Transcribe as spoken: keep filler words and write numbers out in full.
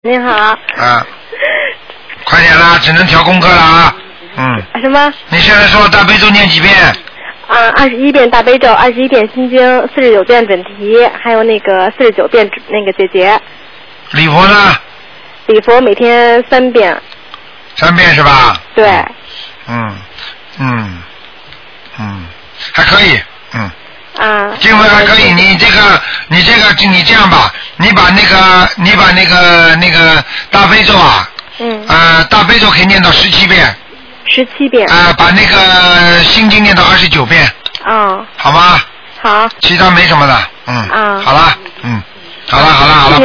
你好。 啊，快点啦，只能调功课了啊。嗯。 什么？ 你现在说大悲咒念几遍？ 啊，二十一遍大悲咒，二十一遍心经，四十九遍准提，还有那个四十九遍那个解结。 礼佛呢？ 礼佛每天三遍。 三遍是吧？ 对。 嗯嗯嗯，还可以，嗯。 啊。 经文还可以，你这个你这个你这样吧，你把那个你把那个那个大悲咒啊， 嗯。 呃，大悲咒可以念到十七遍。 十七遍。 啊、呃，把那个心经念到二十九遍。 哦。 好吗？ 好。 其他没什么的，嗯。 啊。 好了，嗯，好了，好了，好了。